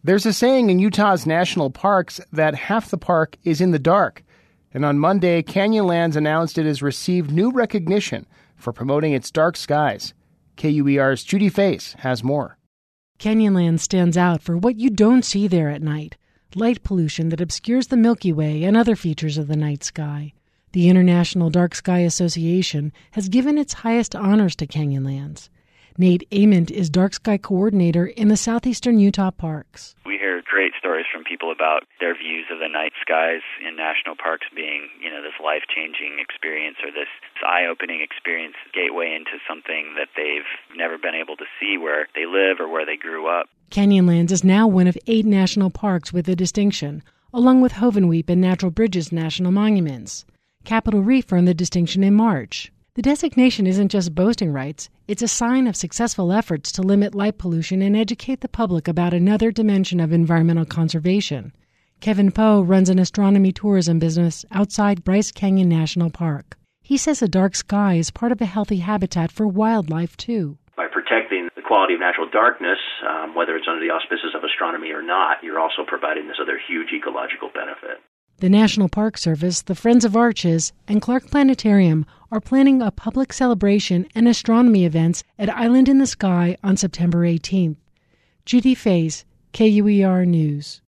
There's a saying in Utah's national parks that half the park is in the dark. And on Monday, Canyonlands announced it has received new recognition for promoting its dark skies. KUER's Judy Face has more. Canyonlands stands out for what you don't see there at night: light pollution that obscures the Milky Way and other features of the night sky. The International Dark Sky Association has given its highest honors to Canyonlands. Nate Ament is Dark Sky Coordinator in the southeastern Utah parks. We hear great stories from people about their views of the night skies in national parks being, this life-changing experience or this eye-opening experience, gateway into something that they've never been able to see where they live or where they grew up. Canyonlands is now one of 8 national parks with a distinction, along with Hovenweep and Natural Bridges National Monuments. Capitol Reef earned the distinction in March. The designation isn't just boasting rights, it's a sign of successful efforts to limit light pollution and educate the public about another dimension of environmental conservation. Kevin Poe runs an astronomy tourism business outside Bryce Canyon National Park. He says the dark sky is part of a healthy habitat for wildlife, too. By protecting the quality of natural darkness, whether it's under the auspices of astronomy or not, you're also providing this other huge ecological benefit. The National Park Service, the Friends of Arches, and Clark Planetarium are planning a public celebration and astronomy events at Island in the Sky on September 18th. Judy Faze, KUER News.